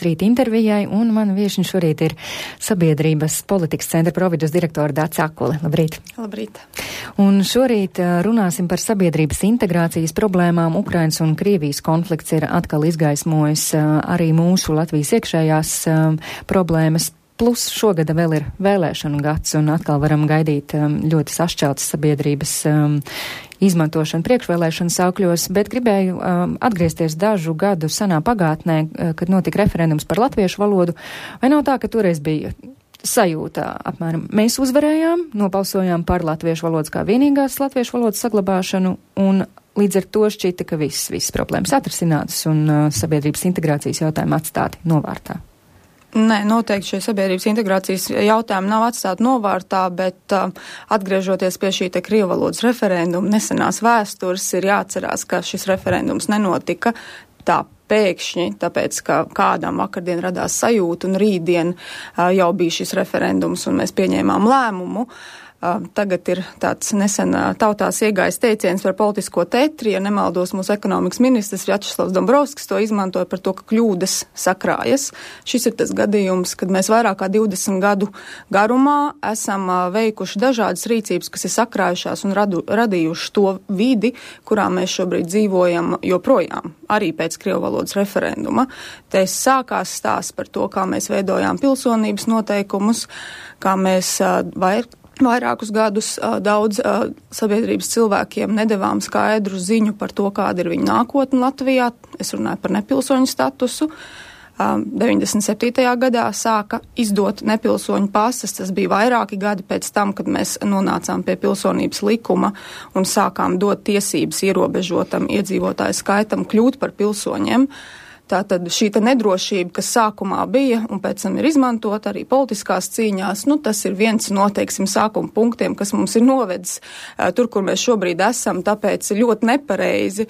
rīta intervijai, un mana viešņa šorīt ir Sabiedrības politikas centra providus direktora Dāca Akule. Labrīt! Labrīt! Un šorīt runāsim par sabiedrības integrācijas problēmām. Ukrainas un Krievijas konflikts ir atkal izgaismojis arī mūsu Latvijas iekšējās problēmas. Plus šogad vēl ir vēlēšanu gads, un atkal varam gaidīt ļoti sašķeltas sabiedrības izmantošanu priekšvēlēšanu saukļos, bet gribēju atgriezties dažu gadu senā pagātnē, kad notika referendums par latviešu valodu. Vai nav tā, ka toreiz bija sajūta apmēram mēs uzvarējām, nobalsojām par latviešu valodas kā vienīgās latviešu valodas saglabāšanu, un līdz ar to šķita, ka visas problēmas atrisinātas un sabiedrības integrācijas jautājumi atstāti novārtā? Nē, noteikti šie sabiedrības integrācijas jautājumi nav atstāti novārtā, bet atgriežoties pie šī te krievu valodas referenduma nesenās vēstures, ir jāatcerās, ka šis referendums nenotika tā pēkšņi, tāpēc, ka kādam vakardien radās sajūta un rītdien jau bija šis referendums un mēs pieņēmām lēmumu. Tagad ir tāds nesen tautās iegājis teiciens par politisko tetri, ja nemaldos mūsu ekonomikas ministrs Vjačeslavs Dombrovskis to izmantoja par to, ka kļūdas sakrājas. Šis ir tas gadījums, kad mēs vairāk kā 20 gadu garumā esam veikuši dažādas rīcības, kas ir sakrājušās un radījuši to vidi, kurā mēs šobrīd dzīvojam joprojām, arī pēc krievu valodas referenduma. Te sākās stāsts par to, kā mēs veidojām pilsonības noteikumus, kā mēs vairākus gadus daudz sabiedrības cilvēkiem nedevām skaidru ziņu par to, kāda ir viņa nākotne Latvijā. Es runāju par nepilsoņu statusu. 97. gadā sāka izdot nepilsoņu pasas. Tas bija vairāki gadi pēc tam, kad mēs nonācām pie pilsonības likuma un sākām dot tiesības ierobežotam iedzīvotāju skaitam kļūt par pilsoņiem. Tātad šī nedrošība, kas sākumā bija un pēc tam ir izmantota arī politiskās cīņās, tas ir viens no, sākuma punktiem, kas mums ir novedis tur, kur mēs šobrīd esam, tāpēc ļoti nepareizi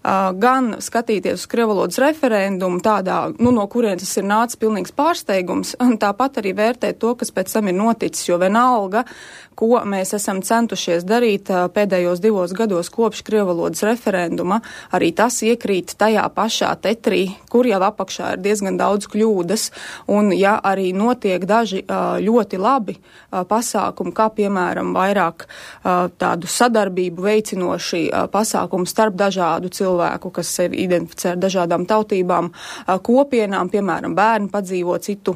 gan skatīties uz krievu valodas referendumu tādā, no kurienes tas ir nācis pilnīgs pārsteigums, un tāpat arī vērtēt to, kas pēc tam ir noticis, jo vienalga, ko mēs esam centušies darīt pēdējos 2 gados kopš krievu valodas referenduma, arī tas iekrīt tajā pašā tetrī, kur jau apakšā ir diezgan daudz kļūdas, un ja arī notiek daži ļoti labi pasākumi, kā piemēram vairāk tādu sadarbību veicinoši pasākumu starp dažādu cilvēku, kas sevi identificē ar dažādām tautībām, kopienām, piemēram, bērni padzīvo citu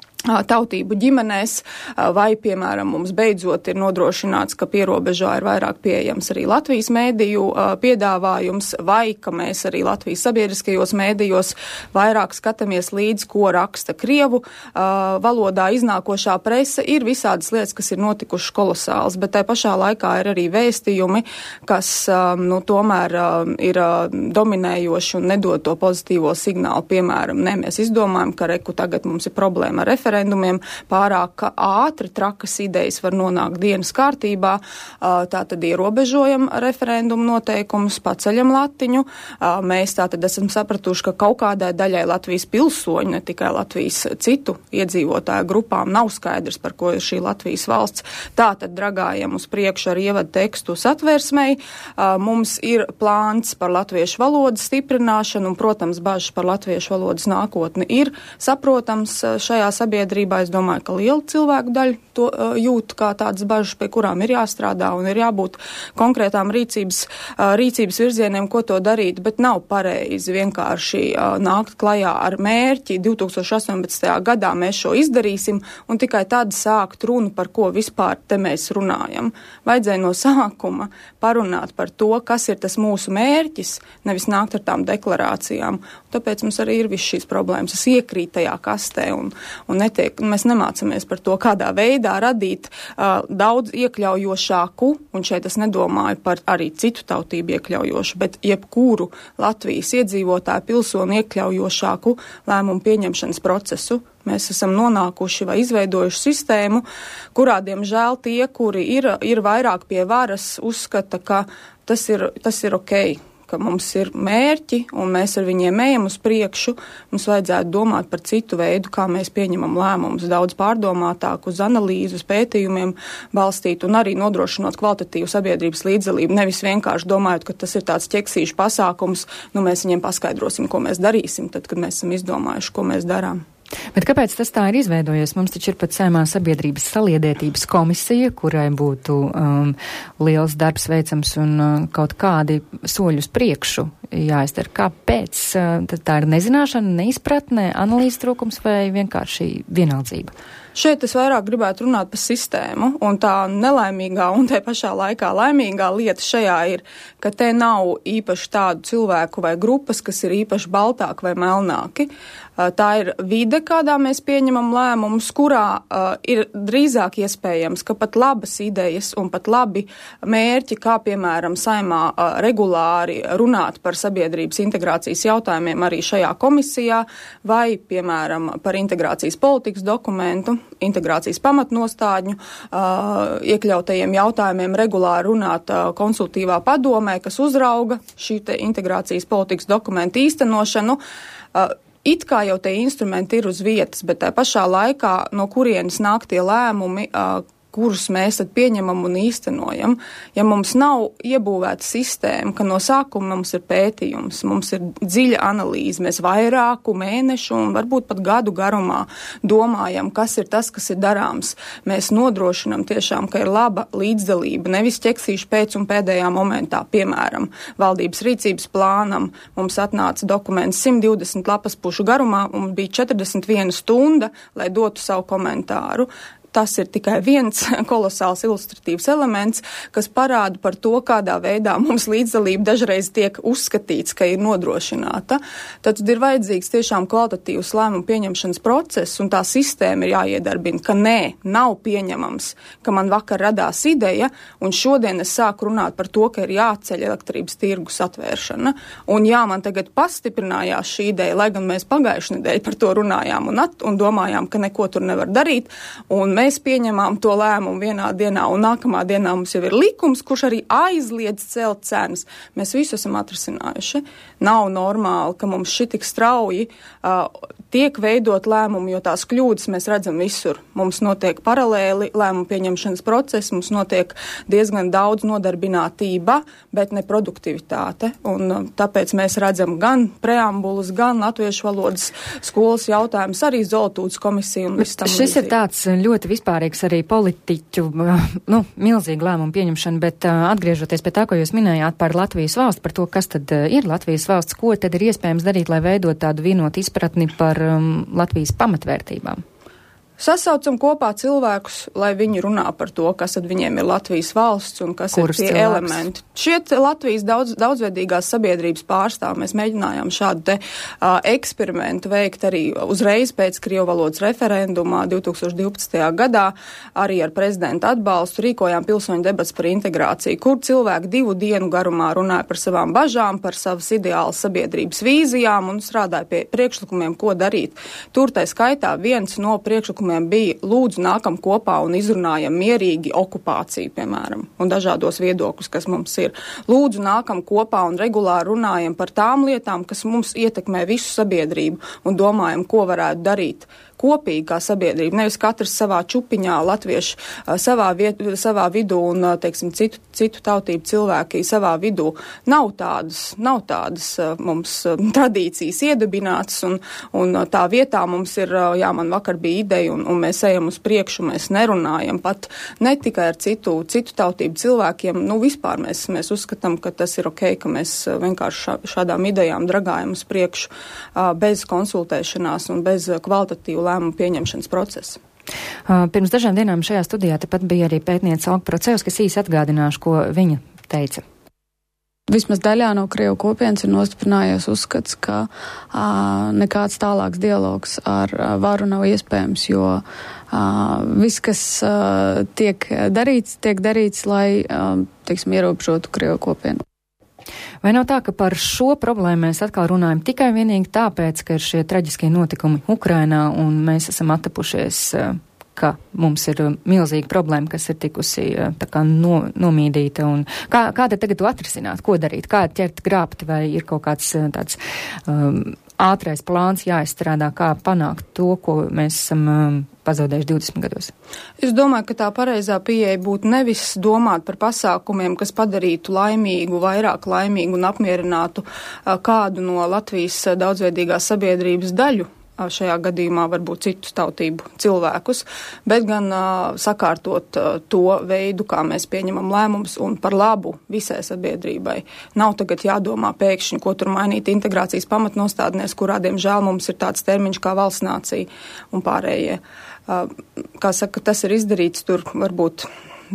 tautību ģimenēs, vai, piemēram, mums beidzot ir nodrošināts, ka pierobežā ir vairāk pieejams arī Latvijas mēdīju piedāvājums, vai ka mēs arī Latvijas sabiedriskajos mēdījos vairāk skatāmies līdz, ko raksta krievu valodā iznākošā prese, ir visādas lietas, kas ir notikušas kolosāls, bet tai pašā laikā ir arī vēstījumi, kas, tomēr ir dominējoši un nedod to pozitīvo signālu. Piemēram, mēs izdomājam, ka tagad mums ir problēma ar referendumiem, pārāk ātri trakas idejas var nonākt dienas kārtībā, tātad ierobežojam referendumu noteikumus, paceļam latiņu. Mēs tātad esam sapratuši, ka kaut kādai daļai Latvijas pilsoņu, ne tikai Latvijas citu iedzīvotāju grupām nav skaidrs, par ko ir šī Latvijas valsts. Tātad dragājam uz priekšu ar ievadu tekstu satversmei. Mums ir plāns par latviešu valodas stiprināšanu un, protams, bažas par latviešu valodas nākotni ir saprotams šajā sabiedrībā. Es domāju, ka liela cilvēku daļa to jūt kā tādas bažas, pie kurām ir jāstrādā un ir jābūt konkrētām rīcības virzieniem, ko to darīt, bet nav pareizi vienkārši nākt klajā ar mērķi 2018. gadā mēs šo izdarīsim un tikai tad sākt runu, par ko vispār te mēs runājam. Vajadzēja no sākuma parunāt par to, kas ir tas mūsu mērķis, nevis nākt ar tām deklarācijām. Tāpēc mums arī ir viss šīs problēmas. Es iekrītu tajā kastē un mēs nemācamies par to, kādā veidā radīt daudz iekļaujošāku, un šeit es nedomāju par arī citu tautību iekļaujošu, bet jebkuru Latvijas iedzīvotāju pilsoni iekļaujošāku lēmumu pieņemšanas procesu. Mēs esam nonākuši vai izveidojuši sistēmu, kurā, diemžēl, tie, kuri ir vairāk pie varas, uzskata, ka tas ir ok. ka mums ir mērķi un mēs ar viņiem ejam uz priekšu, mums vajadzētu domāt par citu veidu, kā mēs pieņemam lēmumus, daudz pārdomātāk, uz analīzi, uz pētījumiem balstīt un arī nodrošinot kvalitatīvu sabiedrības līdzdalību. Nevis vienkārši domājot, ka tas ir tāds ķeksīšu pasākums, mēs viņiem paskaidrosim, ko mēs darīsim, tad, kad mēs esam izdomājuši, ko mēs darām. Bet kāpēc tas tā ir izveidojies? Mums taču ir pat Saeimā sabiedrības saliedētības komisija, kurai būtu liels darbs veicams un kaut kādi soļi uz priekšu jāizdara. Kāpēc? Tad tā ir nezināšana, neizpratne, analīzes trūkums vai vienkārši vienaldzība? Šeit es vairāk gribētu runāt par sistēmu, un tā nelaimīgā un te pašā laikā laimīgā lieta šajā ir, ka te nav īpaši tādu cilvēku vai grupas, kas ir īpaši baltāki vai melnāki. Tā ir vide, kādā mēs pieņemam lēmumus, kurā ir drīzāk iespējams, ka pat labas idejas un pat labi mērķi, kā piemēram Saeimā regulāri runāt par sabiedrības integrācijas jautājumiem arī šajā komisijā, vai piemēram par integrācijas politikas dokumentu, integrācijas pamatnostādņu, iekļautajiem jautājumiem regulāri runāt konsultīvā padomē, kas uzrauga šī te integrācijas politikas dokumentu īstenošanu. It kā jau tie instrumenti ir uz vietas, bet tā pašā laikā, no kurienes nāk tie lēmumi, kurus mēs tad pieņemam un īstenojam. Ja mums nav iebūvēta sistēma, ka no sākuma mums ir pētījums, mums ir dziļa analīze, mēs vairāku mēnešu un varbūt pat gadu garumā domājam, kas ir tas, kas ir darāms. Mēs nodrošinam tiešām, ka ir laba līdzdalība, nevis ķeksīšu pēc un pēdējā momentā. Piemēram, valdības rīcības plānam mums atnāca dokuments 120 lapas pušu garumā un bija 41 stunda, lai dotu savu komentāru. Tas ir tikai viens kolosāls ilustratīvs elements, kas parāda par to, kādā veidā mums līdzdalība dažreiz tiek uzskatīts, ka ir nodrošināta. Tad ir vajadzīgs tiešām kvalitatīvs lēmumu pieņemšanas process, un tā sistēma ir jāiedarbina, ka nav pieņemams, ka man vakar radās ideja, un šodien es sāku runāt par to, ka ir jāceļ elektrības tirgus atvēršana. Un man tagad pastiprinājās šī ideja, lai gan mēs pagājušajā nedēļā par to runājām un domājām, ka neko tur nevar darīt, un mēs pieņemām to lēmumu vienā dienā, un nākamā dienā mums jau ir likums, kurš arī aizliedz celt cenas. Mēs visu esam atrisinājuši. Nav normāli, ka mums šitik strauji tiek veidot lēmumu, jo tās kļūdas mēs redzam visur. Mums notiek paralēli lēmumu pieņemšanas procesi, mums notiek diezgan daudz nodarbinātība, bet ne produktivitāte. Un tāpēc mēs redzam gan preambulus, gan latviešu valodas skolas jautājumus, arī Zoltūdas komisiju un viss tam līdzīgi. Šis ir tāds ļoti vispārīgs arī politiķu, milzīgu lēmumu pieņemšanu, bet atgriežoties pie tā, ko jūs minējāt par Latvijas valsts, par to, kas tad ir Latvijas valsts, ko tad ir iespējams darīt, lai veidot tādu vienotu izpratni par Latvijas pamatvērtībām? Sasaucam kopā cilvēkus, lai viņi runā par to, kas tad viņiem ir Latvijas valsts un kas ir tie elementi. Šie Latvijas daudzveidīgās sabiedrības pārstāvi, mēs mēģinājām šādu te eksperimentu veikt arī uzreiz pēc Krievu valodas referendumā 2012. gadā, arī ar prezidenta atbalstu rīkojām pilsoņu debats par integrāciju, kur cilvēki 2 dienu garumā runāja par savām bažām, par savas ideālas sabiedrības vīzijām un strādāja pie priekšlikumiem, ko darīt. Tur tai skaitā viens no priekšlikumiem bija lūdzu nākam kopā un izrunājam mierīgi okupāciju, piemēram, un dažādos viedokļus, kas mums ir. Lūdzu nākam kopā un regulāri runājam par tām lietām, kas mums ietekmē visu sabiedrību un domājam, ko varētu darīt kopīgi kā sabiedrība, nevis katrs savā čupiņā, latvieši savā vidū un, teiksim, citu tautību cilvēki savā vidū. Nav tādas mums tradīcijas iedibinātas, un tā vietā mums ir, man vakar bija ideja, un mēs ejam uz priekšu, mēs nerunājam pat ne tikai ar citu tautību cilvēkiem, vispār mēs uzskatām, ka tas ir ok, ka mēs vienkārši šādām idejām dragājam uz priekšu bez konsultēšanās un bez kvalitatīvu lēmumu pieņemšanas procesa. Pirms dažām dienām šajā studijā tepat bija arī pētniece Olga Procevs, kas īsi atgādināšu, ko viņa teica. Vismaz daļā no Krievu kopienas ir nostiprinājies uzskats, ka nekāds tālāks dialogs ar varu nav iespējams, jo viss, kas tiek darīts, lai, ierobežotu Krievu kopienu. Vai nav tā, ka par šo problēmu mēs atkal runājam tikai vienīgi tāpēc, ka ir šie traģiskie notikumi Ukrainā un mēs esam attapušies ka mums ir milzīga problēma, kas ir tikusi tā kā nomīdīta, un kā tad tagad to atrisināt, ko darīt, kā ķert grābti, vai ir kaut kāds tāds ātrais plāns jāizstrādā, kā panākt to, ko mēs esam pazaudējuši 20 gados? Es domāju, ka tā pareizā pieeja būtu nevis domāt par pasākumiem, kas padarītu laimīgu, vairāk laimīgu un apmierinātu kādu no Latvijas daudzveidīgās sabiedrības daļu, šajā gadījumā varbūt citu tautību cilvēkus, bet gan sakārtot to veidu, kā mēs pieņemam lēmumus un par labu visai sabiedrībai. Nav tagad jādomā pēkšņi, ko tur mainīt integrācijas pamatnostādnēs, kurā, diemžēl, mums ir tāds termiņš kā valsts nācija un pārējie. Kā saka, tas ir izdarīts tur varbūt,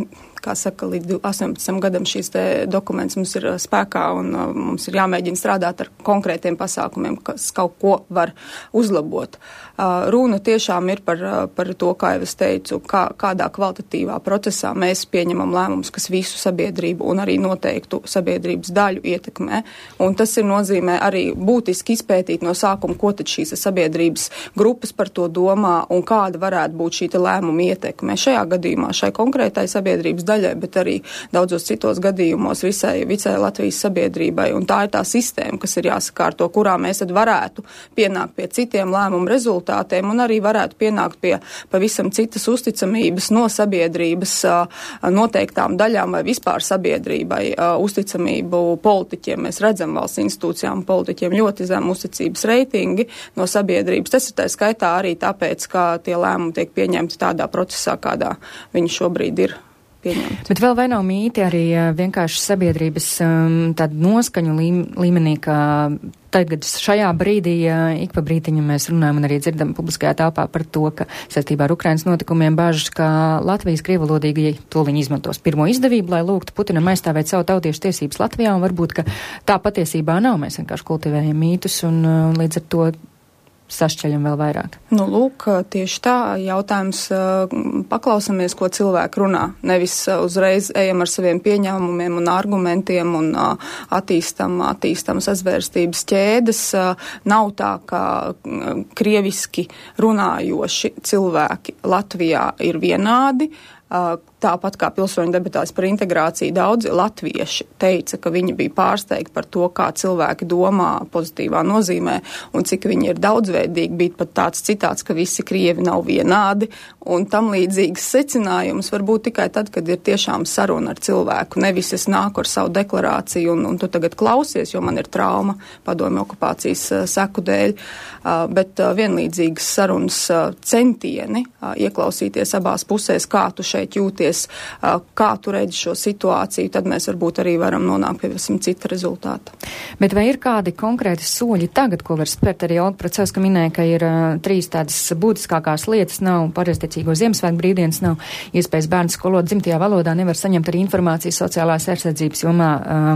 kā saka, līdz 18 gadam šīs te dokuments mums ir spēkā un mums ir jāmēģina strādāt ar konkrētiem pasākumiem, kas kaut ko var uzlabot. Runa tiešām ir par to, kā jau es teicu, kādā kvalitatīvā procesā mēs pieņemam lēmumus, kas visu sabiedrību un arī noteiktu sabiedrības daļu ietekmē. Un tas ir nozīmē arī būtiski izpētīt no sākuma, ko tad šīs sabiedrības grupas par to domā un kāda varētu būt šī lēmuma ietekme. Šajā gadījumā šai konkrētai sabiedrības daļai, bet arī daudzos citos gadījumos visai Latvijas sabiedrībai. Un tā ir tā sistēma, kas ir jāsakārto, kurā mēs tad varētu pienākt pie citiem lēmumu rezultātiem un arī varētu pienākt pie pavisam citas uzticamības no sabiedrības noteiktām daļām vai vispār sabiedrībai uzticamību politiķiem. Mēs redzam valsts institūcijām politiķiem ļoti zem uzticības reitingi no sabiedrības. Tas ir tā skaitā arī tāpēc, ka tie lēmumi tiek pieņemti tādā procesā, kādā viņi šobrīd ir pieņemti. Bet vēl vai nav mīti arī vienkārši sabiedrības tādu noskaņu līmenī, ka tagad šajā brīdī ik pa brītiņam mēs runājam un arī dzirdam publiskajā telpā par to, ka saistībā ar Ukrainas notikumiem bažas, ka Latvijas krievalodīgi to viņi izmantos pirmo izdevību, lai lūgtu Putinam aizstāvēt savu tautiešu tiesības Latvijā, un varbūt, ka tā patiesībā nav. Mēs vienkārši kultivējam mītus un līdz ar to sašķeļam vēl vairāk. Nu, lūk, tieši tā jautājums paklausamies, ko cilvēki runā. Nevis uzreiz ejam ar saviem pieņēmumiem un argumentiem un attīstam sazvērstības ķēdes. Nav tā, ka krieviski runājoši cilvēki Latvijā ir vienādi. Tāpat kā pilsoņu debatās par integrāciju, daudzi latvieši teica, ka viņi bija pārsteigti par to, kā cilvēki domā pozitīvā nozīmē un cik viņi ir daudzveidīgi. Bija pat tāds citāts, ka visi krievi nav vienādi, un tam līdzīgas secinājums var būt tikai tad, kad ir tiešām saruna ar cilvēku. Nevis es nāku ar savu deklarāciju un tu tagad klausies, jo man ir trauma padomju okupācijas seku dēļ, bet vienlīdzīgas sarunas centieni ieklausīties abās pusēs, kā tu šeit jūties, kā tu redzi šo situāciju, tad mēs varbūt arī varam nonākt pie visam cita rezultāta. Bet vai ir kādi konkrēti soļi tagad, ko var spērt? Arī Olga Procevska minēja, ka ir 3 tādas būtiskākās lietas, nav pareizticīgo Ziemassvētku brīvdienas, nav iespējas bērnu skolot dzimtajā valodā, nevar saņemt arī informācijas sociālās aizsardzības jomā.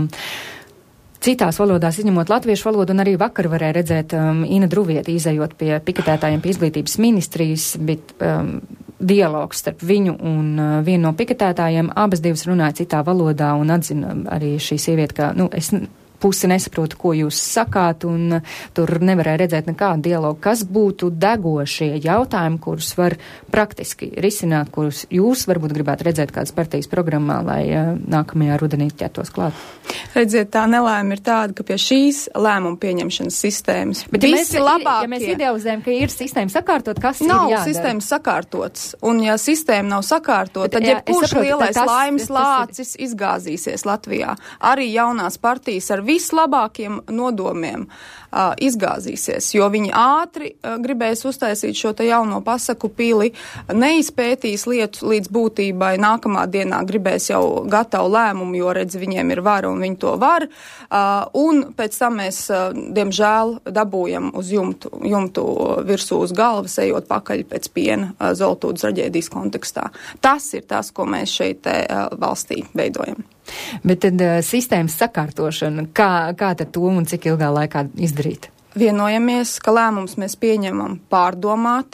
Citās valodās, izņemot latviešu valodu, un arī vakar varēja redzēt Ina Druvieti izējot pie piketētājiem pie izglītības ministrijas, bet dialogs starp viņu un vienu no piketētājiem, abas divas runāja citā valodā un atzina arī šī sieviete, ka, es pusi nesaprotu, ko jūs sakāt, un tur nevarēja redzēt nekādu dialogu. Kas būtu degošie jautājumi, kurus var praktiski risināt, kurus jūs varbūt gribētu redzēt kādas partijas programmā, lai nākamajā rudenī ķertos klāt? Redziet, tā nelēma ir tāda, ka pie šīs lēmuma pieņemšanas sistēmas visi labākie... Ja mēs idealizējam, ka ir sistēma sakārtot, kas ir Nav jādara? sistēmas sakārtots, un ja sistēma nav sakārtot, tad jebkurš lielais laimes lācis izgāzīsies Latvijā. Arī jaunās partijas ar vislabākiem nodomiem izgāzīsies, jo viņi ātri gribēs uztaisīt šo te jauno pasaku pili, neizpētīs lietu līdz būtībai, nākamā dienā gribēs jau gatavu lēmumu, jo redz, viņiem ir vara un viņi to var, un pēc tam mēs, diemžēl, dabūjam uz jumtu virsū uz galvas, ejot pakaļ pēc piena Zoltūdas traģēdijas kontekstā. Tas ir tas, ko mēs šeit valstī veidojam. Bet tad sistēmas sakārtošana, kā tad to un cik ilgā laikā izdarīt? Vienojamies, ka lēmums mēs pieņemam pārdomāti,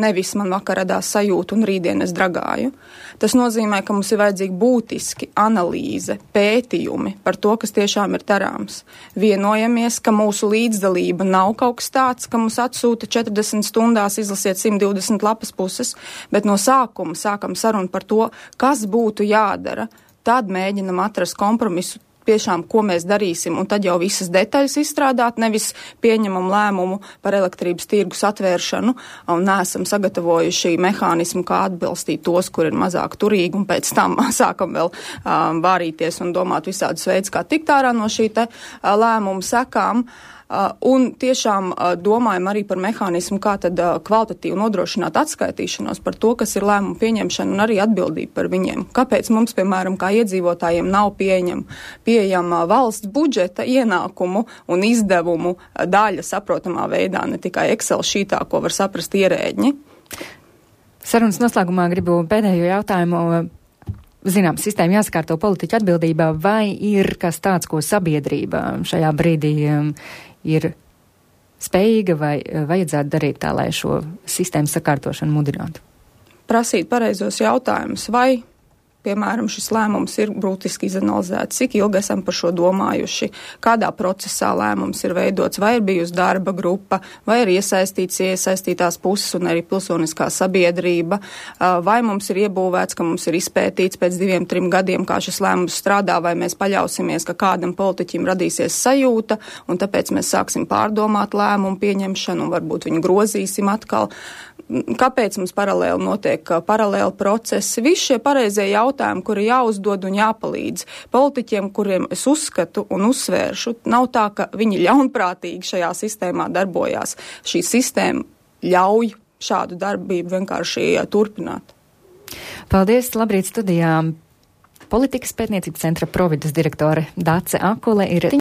nevis man vakar radās sajūta un rītdien es dragāju. Tas nozīmē, ka mums ir vajadzīgi būtiski analīze, pētījumi par to, kas tiešām ir darāms. Vienojamies, ka mūsu līdzdalība nav kaut kas tāds, ka mums atsūta 40 stundās izlasiet 120 lapas puses, bet no sākuma sākam sarunu par to, kas būtu jādara. Tad mēģinam atrast kompromisu tiešām, ko mēs darīsim, un tad jau visas detaļas izstrādāt, nevis pieņemam lēmumu par elektrības tirgus atvēršanu, un neesam sagatavojuši mehānismu, kā atbilstīt tos, kur ir mazāk turīgi, un pēc tam sākam vēl vārīties un domāt visādus veidus, kā tikt ārā no šī te lēmumu sekām. Un tiešām domājam arī par mehānismu, kā tad kvalitatīvi nodrošināt atskaitīšanos par to, kas ir lēmumu pieņemšana un arī atbildība par viņiem. Kāpēc mums, piemēram, kā iedzīvotājiem nav pieejama valsts budžeta ienākumu un izdevumu daļa saprotamā veidā, ne tikai Excel šītā, ko var saprast ierēģi? Sarunas noslēgumā gribu pēdējo jautājumu. Zinām, sistēma jāsakārto politiķu atbildībā, vai ir kas tāds, ko sabiedrība šajā brīdī ir spējīga vai vajadzētu darīt tā, lai šo sistēmu sakārtošanu mudinātu? Prasīt pareizos jautājumus, vai, piemēram, šis lēmums ir būtiski izanalizēts, cik ilgi esam par šo domājuši, kādā procesā lēmums ir veidots, vai ir bijusi darba grupa, vai ir iesaistītās puses un arī pilsoniskā sabiedrība, vai mums ir iebūvēts, ka mums ir izpētīts pēc 2-3 gadiem, kā šis lēmums strādā, vai mēs paļausimies, ka kādam politiķim radīsies sajūta, un tāpēc mēs sāksim pārdomāt lēmumu pieņemšanu, un varbūt viņu grozīsim atkal. Kāpēc mums paralēli notiek paralēli procesi? Visi šie pareizie jautājumi, kuri jāuzdod un jāpalīdz politiķiem, kuriem es uzskatu un uzsvēršu, nav tā, ka viņi ļaunprātīgi šajā sistēmā darbojās. Šī sistēma ļauj šādu darbību vienkārši turpināt. Paldies, labrīt studijā. Politikas pētniecības centra Provides direktore Dace Akule ir